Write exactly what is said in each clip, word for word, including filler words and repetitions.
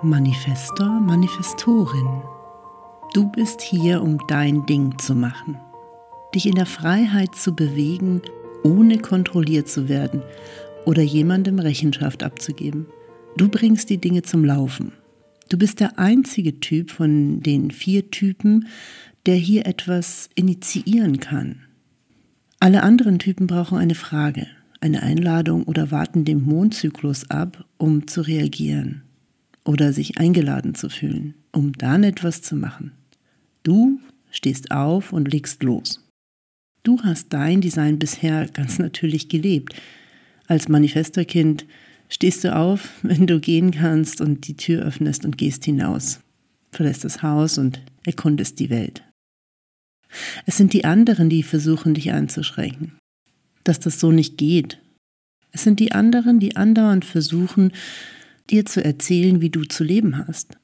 Manifestor, Manifestorin. Du bist hier, um dein Ding zu machen, dich in der Freiheit zu bewegen, ohne kontrolliert zu werden oder jemandem Rechenschaft abzugeben. Du bringst die Dinge zum Laufen. Du bist der einzige Typ von den vier Typen, der hier etwas initiieren kann. Alle anderen Typen brauchen eine Frage, eine Einladung oder warten dem Mondzyklus ab, um zu reagieren oder sich eingeladen zu fühlen, um dann etwas zu machen. Du stehst auf und legst los. Du hast dein Design bisher ganz natürlich gelebt. Als Manifestorkind stehst du auf, wenn du gehen kannst und die Tür öffnest und gehst hinaus, verlässt das Haus und erkundest die Welt. Es sind die anderen, die versuchen, dich einzuschränken, dass das so nicht geht. Es sind die anderen, die andauernd versuchen, dir zu erzählen, wie du zu leben hast.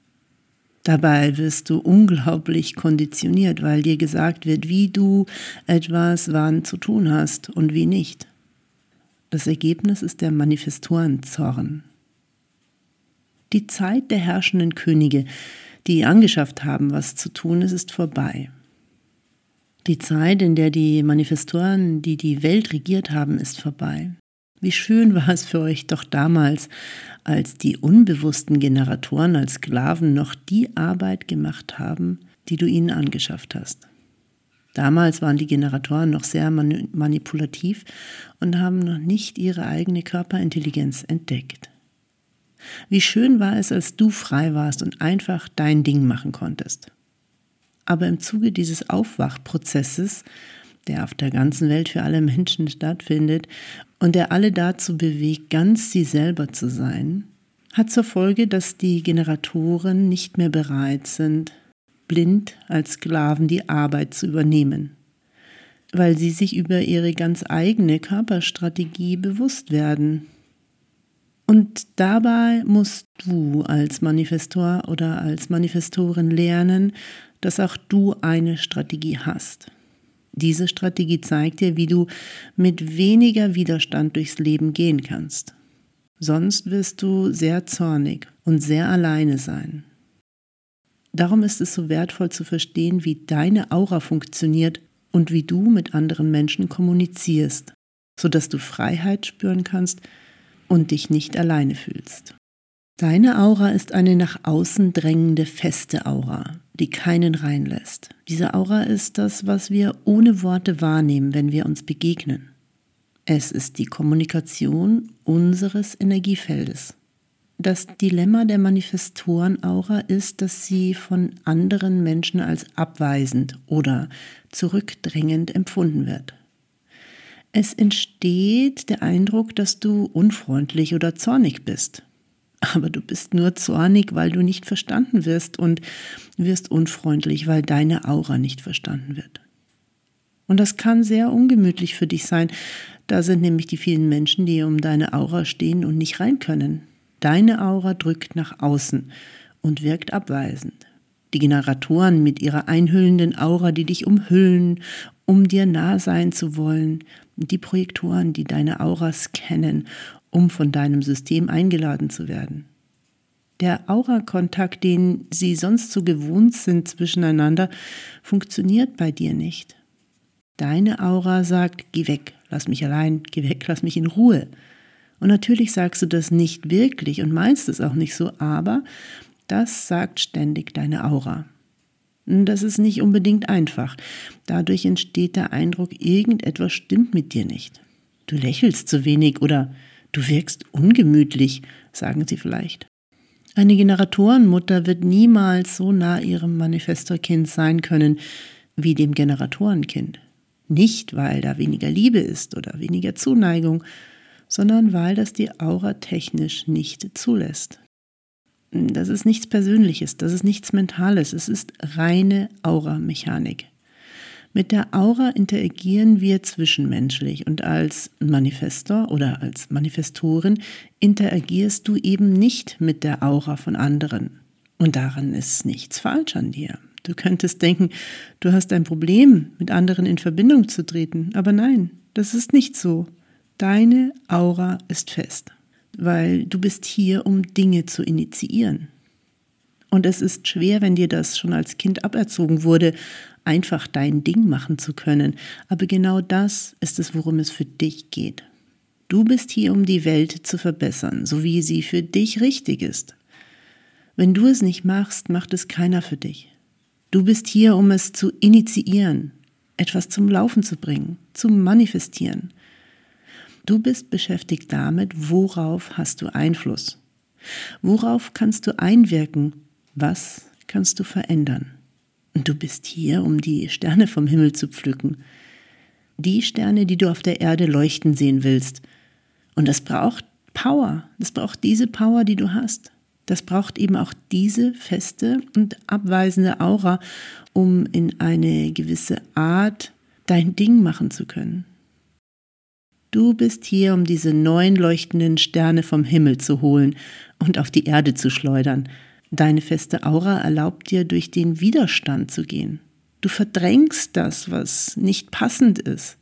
Dabei wirst du unglaublich konditioniert, weil dir gesagt wird, wie du etwas wann zu tun hast und wie nicht. Das Ergebnis ist der Manifestorenzorn. Die Zeit der herrschenden Könige, die angeschafft haben, was zu tun ist, ist vorbei. Die Zeit, in der die Manifestoren, die die Welt regiert haben, ist vorbei. Wie schön war es für euch doch damals, als die unbewussten Generatoren als Sklaven noch die Arbeit gemacht haben, die du ihnen angeschafft hast. Damals waren die Generatoren noch sehr mani- manipulativ und haben noch nicht ihre eigene Körperintelligenz entdeckt. Wie schön war es, als du frei warst und einfach dein Ding machen konntest. Aber im Zuge dieses Aufwachprozesses, der auf der ganzen Welt für alle Menschen stattfindet und der alle dazu bewegt, ganz sie selber zu sein, hat zur Folge, dass die Generatoren nicht mehr bereit sind, blind als Sklaven die Arbeit zu übernehmen, weil sie sich über ihre ganz eigene Körperstrategie bewusst werden. Und dabei musst du als Manifestor oder als Manifestorin lernen, dass auch du eine Strategie hast. Diese Strategie zeigt dir, wie du mit weniger Widerstand durchs Leben gehen kannst. Sonst wirst du sehr zornig und sehr alleine sein. Darum ist es so wertvoll zu verstehen, wie deine Aura funktioniert und wie du mit anderen Menschen kommunizierst, sodass du Freiheit spüren kannst und dich nicht alleine fühlst. Deine Aura ist eine nach außen drängende, feste Aura, die keinen reinlässt. Diese Aura ist das, was wir ohne Worte wahrnehmen, wenn wir uns begegnen. Es ist die Kommunikation unseres Energiefeldes. Das Dilemma der Manifestoren-Aura ist, dass sie von anderen Menschen als abweisend oder zurückdrängend empfunden wird. Es entsteht der Eindruck, dass du unfreundlich oder zornig bist. Aber du bist nur zornig, weil du nicht verstanden wirst und wirst unfreundlich, weil deine Aura nicht verstanden wird. Und das kann sehr ungemütlich für dich sein. Da sind nämlich die vielen Menschen, die um deine Aura stehen und nicht rein können. Deine Aura drückt nach außen und wirkt abweisend. Die Generatoren mit ihrer einhüllenden Aura, die dich umhüllen, um dir nah sein zu wollen. Die Projektoren, die deine Aura scannen, um von deinem System eingeladen zu werden. Der Aura-Kontakt, den sie sonst so gewohnt sind zwischeneinander, funktioniert bei dir nicht. Deine Aura sagt, geh weg, lass mich allein, geh weg, lass mich in Ruhe. Und natürlich sagst du das nicht wirklich und meinst es auch nicht so, aber das sagt ständig deine Aura. Und das ist nicht unbedingt einfach. Dadurch entsteht der Eindruck, irgendetwas stimmt mit dir nicht. Du lächelst zu wenig oder du wirkst ungemütlich, sagen sie vielleicht. Eine Generatorenmutter wird niemals so nah ihrem Manifestorkind sein können wie dem Generatorenkind. Nicht, weil da weniger Liebe ist oder weniger Zuneigung, sondern weil das die Aura technisch nicht zulässt. Das ist nichts Persönliches, das ist nichts Mentales, es ist reine Aura-Mechanik. Mit der Aura interagieren wir zwischenmenschlich und als Manifestor oder als Manifestorin interagierst du eben nicht mit der Aura von anderen. Und daran ist nichts falsch an dir. Du könntest denken, du hast ein Problem, mit anderen in Verbindung zu treten, aber nein, das ist nicht so. Deine Aura ist fest. weil du bist hier, um Dinge zu initiieren. Und es ist schwer, wenn dir das schon als Kind aberzogen wurde, einfach dein Ding machen zu können. Aber genau das ist es, worum es für dich geht. Du bist hier, um die Welt zu verbessern, so wie sie für dich richtig ist. Wenn du es nicht machst, macht es keiner für dich. Du bist hier, um es zu initiieren, etwas zum Laufen zu bringen, zu manifestieren. Du bist beschäftigt damit, worauf hast du Einfluss? Worauf kannst du einwirken? Was kannst du verändern? Und du bist hier, um die Sterne vom Himmel zu pflücken. Die Sterne, die du auf der Erde leuchten sehen willst. Und das braucht Power. Das braucht diese Power, die du hast. Das braucht eben auch diese feste und abweisende Aura, um in eine gewisse Art dein Ding machen zu können. Du bist hier, um diese neuen leuchtenden Sterne vom Himmel zu holen und auf die Erde zu schleudern. Deine feste Aura erlaubt dir, durch den Widerstand zu gehen. Du verdrängst das, was nicht passend ist.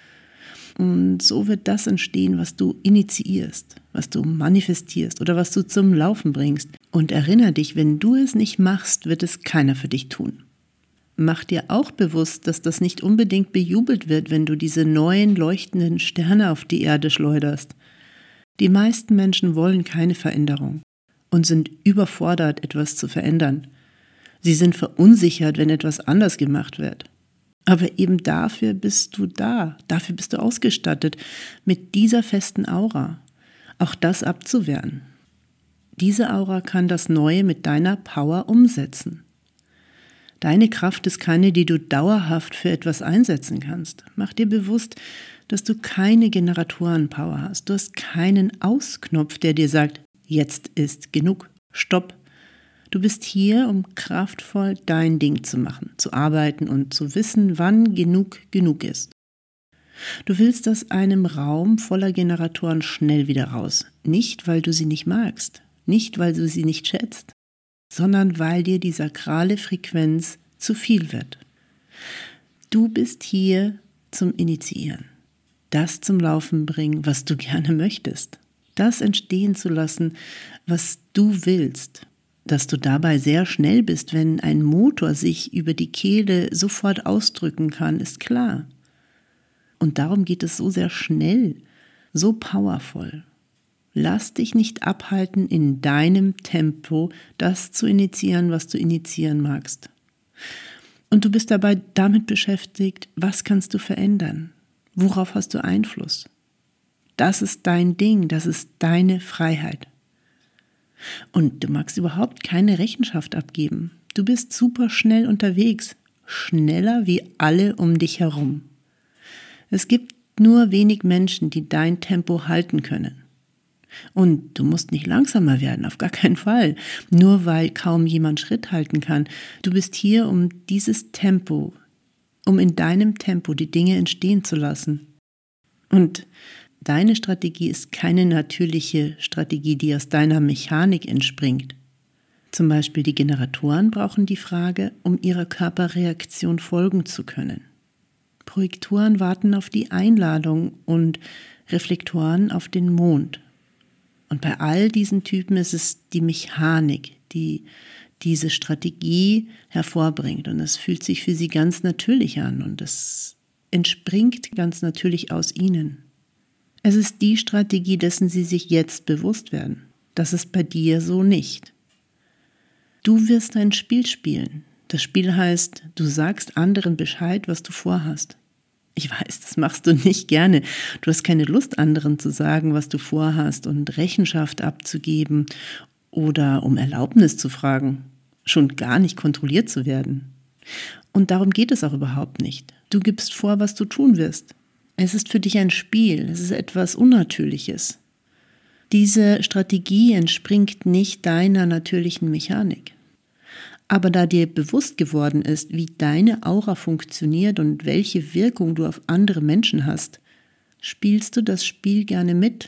Und so wird das entstehen, was du initiierst, was du manifestierst oder was du zum Laufen bringst. Und erinnere dich, wenn du es nicht machst, wird es keiner für dich tun. Mach dir auch bewusst, dass das nicht unbedingt bejubelt wird, wenn du diese neuen leuchtenden Sterne auf die Erde schleuderst. Die meisten Menschen wollen keine Veränderung und sind überfordert, etwas zu verändern. Sie sind verunsichert, wenn etwas anders gemacht wird. Aber eben dafür bist du da, dafür bist du ausgestattet, mit dieser festen Aura, auch das abzuwehren. Diese Aura kann das Neue mit deiner Power umsetzen. Deine Kraft ist keine, die du dauerhaft für etwas einsetzen kannst. Mach dir bewusst, dass du keine Generatorenpower hast. Du hast keinen Ausknopf, der dir sagt, jetzt ist genug, stopp. Du bist hier, um kraftvoll dein Ding zu machen, zu arbeiten und zu wissen, wann genug genug ist. Du willst aus einem Raum voller Generatoren schnell wieder raus. Nicht, weil du sie nicht magst, nicht, weil du sie nicht schätzt, sondern weil dir die sakrale Frequenz zu viel wird. Du bist hier zum Initiieren, das zum Laufen bringen, was du gerne möchtest, das entstehen zu lassen, was du willst, dass du dabei sehr schnell bist, wenn ein Motor sich über die Kehle sofort ausdrücken kann, ist klar. Und darum geht es so sehr schnell, so powervoll. Lass dich nicht abhalten, in deinem Tempo das zu initiieren, was du initiieren magst. Und du bist dabei damit beschäftigt, was kannst du verändern? Worauf hast du Einfluss? Das ist dein Ding, das ist deine Freiheit. Und du magst überhaupt keine Rechenschaft abgeben. Du bist super schnell unterwegs, schneller wie alle um dich herum. Es gibt nur wenig Menschen, die dein Tempo halten können. Und du musst nicht langsamer werden, auf gar keinen Fall, nur weil kaum jemand Schritt halten kann. Du bist hier, um dieses Tempo, um in deinem Tempo die Dinge entstehen zu lassen. Und deine Strategie ist keine natürliche Strategie, die aus deiner Mechanik entspringt. Zum Beispiel die Generatoren brauchen die Frage, um ihrer Körperreaktion folgen zu können. Projektoren warten auf die Einladung und Reflektoren auf den Mond. Und bei all diesen Typen ist es die Mechanik, die diese Strategie hervorbringt. Und es fühlt sich für sie ganz natürlich an und es entspringt ganz natürlich aus ihnen. Es ist die Strategie, dessen sie sich jetzt bewusst werden. Das ist bei dir so nicht. Du wirst ein Spiel spielen. Das Spiel heißt, du sagst anderen Bescheid, was du vorhast. Ich weiß, das machst du nicht gerne. Du hast keine Lust, anderen zu sagen, was du vorhast und Rechenschaft abzugeben oder um Erlaubnis zu fragen, schon gar nicht kontrolliert zu werden. Und darum geht es auch überhaupt nicht. Du gibst vor, was du tun wirst. Es ist für dich ein Spiel, es ist etwas Unnatürliches. Diese Strategie entspringt nicht deiner natürlichen Mechanik. Aber da dir bewusst geworden ist, wie deine Aura funktioniert und welche Wirkung du auf andere Menschen hast, spielst du das Spiel gerne mit,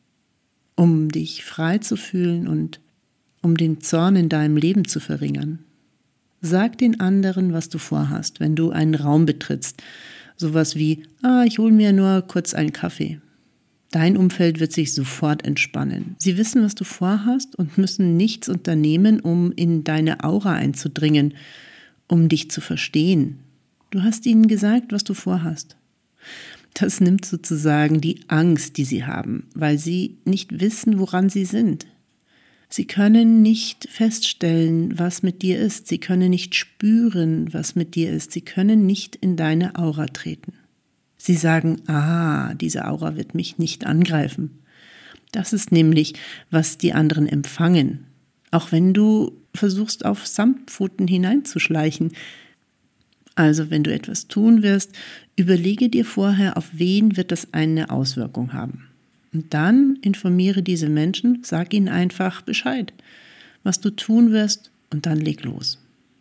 um dich frei zu fühlen und um den Zorn in deinem Leben zu verringern. Sag den anderen, was du vorhast, wenn du einen Raum betrittst. Sowas wie, ah, ich hole mir nur kurz einen Kaffee. Dein Umfeld wird sich sofort entspannen. Sie wissen, was du vorhast und müssen nichts unternehmen, um in deine Aura einzudringen, um dich zu verstehen. Du hast ihnen gesagt, was du vorhast. Das nimmt sozusagen die Angst, die sie haben, weil sie nicht wissen, woran sie sind. Sie können nicht feststellen, was mit dir ist. Sie können nicht spüren, was mit dir ist. Sie können nicht in deine Aura treten. Sie sagen, ah, diese Aura wird mich nicht angreifen. Das ist nämlich, was die anderen empfangen. Auch wenn du versuchst, auf Samtpfoten hineinzuschleichen. Also wenn du etwas tun wirst, überlege dir vorher, auf wen wird das eine Auswirkung haben. Und dann informiere diese Menschen, sag ihnen einfach Bescheid, was du tun wirst, und dann leg los.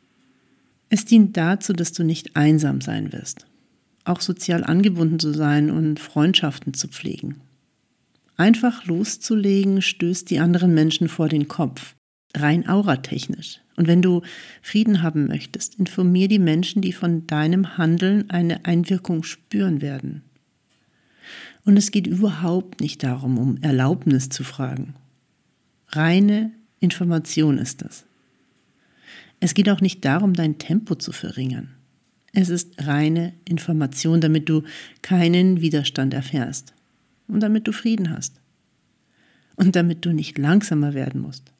Es dient dazu, dass du nicht einsam sein wirst. Auch sozial angebunden zu sein und Freundschaften zu pflegen. Einfach loszulegen, stößt die anderen Menschen vor den Kopf, rein auratechnisch. Und wenn du Frieden haben möchtest, informier die Menschen, die von deinem Handeln eine Einwirkung spüren werden. Und es geht überhaupt nicht darum, um Erlaubnis zu fragen. Reine Information ist das. Es geht auch nicht darum, dein Tempo zu verringern. Es ist reine Information, damit du keinen Widerstand erfährst und damit du Frieden hast und damit du nicht langsamer werden musst.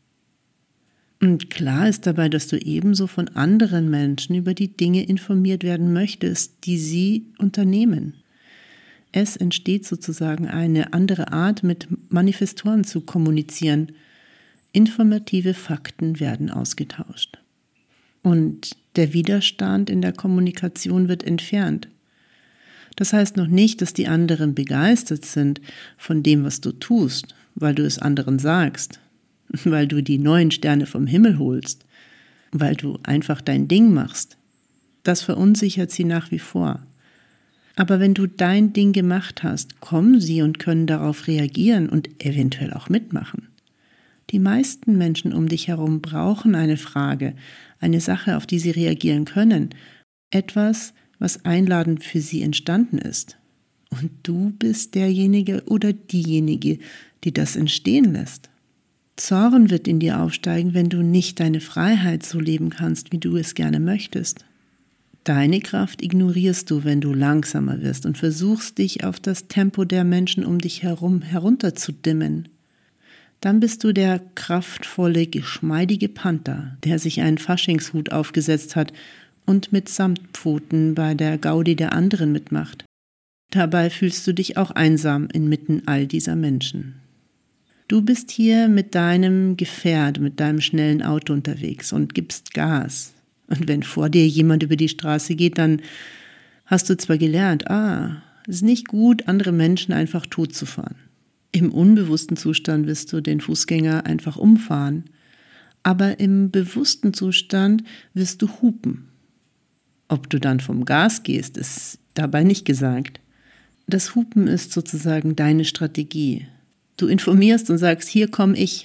Und klar ist dabei, dass du ebenso von anderen Menschen über die Dinge informiert werden möchtest, die sie unternehmen. Es entsteht sozusagen eine andere Art, mit Manifestoren zu kommunizieren. Informative Fakten werden ausgetauscht. Und der Widerstand in der Kommunikation wird entfernt. Das heißt noch nicht, dass die anderen begeistert sind von dem, was du tust, weil du es anderen sagst, weil du die neuen Sterne vom Himmel holst, weil du einfach dein Ding machst. Das verunsichert sie nach wie vor. Aber wenn du dein Ding gemacht hast, kommen sie und können darauf reagieren und eventuell auch mitmachen. Die meisten Menschen um dich herum brauchen eine Frage, eine Sache, auf die sie reagieren können, etwas, was einladend für sie entstanden ist. Und du bist derjenige oder diejenige, die das entstehen lässt. Zorn wird in dir aufsteigen, wenn du nicht deine Freiheit so leben kannst, wie du es gerne möchtest. Deine Kraft ignorierst du, wenn du langsamer wirst und versuchst, dich auf das Tempo der Menschen um dich herum herunterzudimmen. Dann bist du der kraftvolle, geschmeidige Panther, der sich einen Faschingshut aufgesetzt hat und mit Samtpfoten bei der Gaudi der anderen mitmacht. Dabei fühlst du dich auch einsam inmitten all dieser Menschen. Du bist hier mit deinem Gefährt, mit deinem schnellen Auto unterwegs und gibst Gas. Und wenn vor dir jemand über die Straße geht, dann hast du zwar gelernt, ah, es ist nicht gut, andere Menschen einfach tot zu fahren. Im unbewussten Zustand wirst du den Fußgänger einfach umfahren, aber im bewussten Zustand wirst du hupen. Ob du dann vom Gas gehst, ist dabei nicht gesagt. Das Hupen ist sozusagen deine Strategie. Du informierst und sagst, hier komme ich.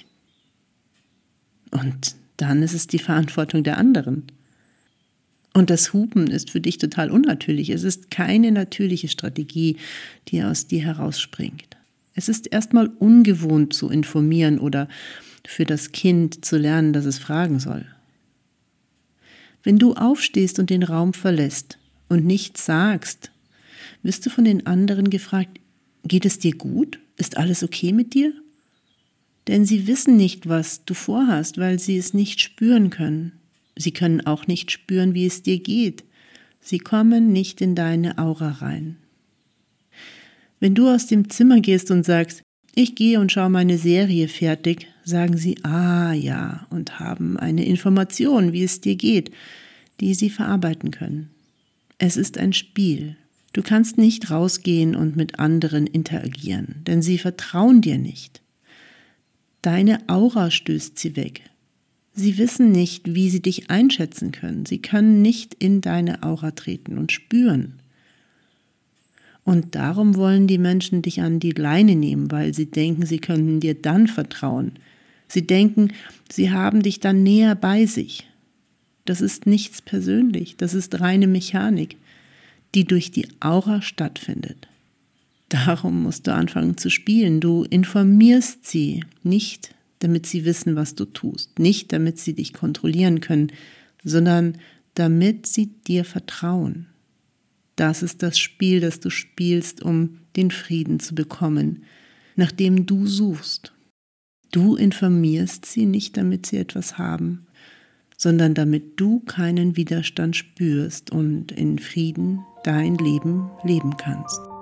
Und dann ist es die Verantwortung der anderen. Und das Hupen ist für dich total unnatürlich. Es ist keine natürliche Strategie, die aus dir herausspringt. Es ist erstmal ungewohnt zu informieren oder für das Kind zu lernen, dass es fragen soll. Wenn du aufstehst und den Raum verlässt und nichts sagst, wirst du von den anderen gefragt, geht es dir gut? Ist alles okay mit dir? Denn sie wissen nicht, was du vorhast, weil sie es nicht spüren können. Sie können auch nicht spüren, wie es dir geht. Sie kommen nicht in deine Aura rein. Wenn du aus dem Zimmer gehst und sagst, ich gehe und schaue meine Serie fertig, sagen sie, ah ja, und haben eine Information, wie es dir geht, die sie verarbeiten können. Es ist ein Spiel. Du kannst nicht rausgehen und mit anderen interagieren, denn sie vertrauen dir nicht. Deine Aura stößt sie weg. Sie wissen nicht, wie sie dich einschätzen können. Sie können nicht in deine Aura treten und spüren. Und darum wollen die Menschen dich an die Leine nehmen, weil sie denken, sie können dir dann vertrauen. Sie denken, sie haben dich dann näher bei sich. Das ist nichts persönlich, das ist reine Mechanik, die durch die Aura stattfindet. Darum musst du anfangen zu spielen. Du informierst sie nicht, damit sie wissen, was du tust, nicht damit sie dich kontrollieren können, sondern damit sie dir vertrauen. Das ist das Spiel, das du spielst, um den Frieden zu bekommen, nach dem du suchst. Du informierst sie nicht, damit sie etwas haben, sondern damit du keinen Widerstand spürst und in Frieden dein Leben leben kannst.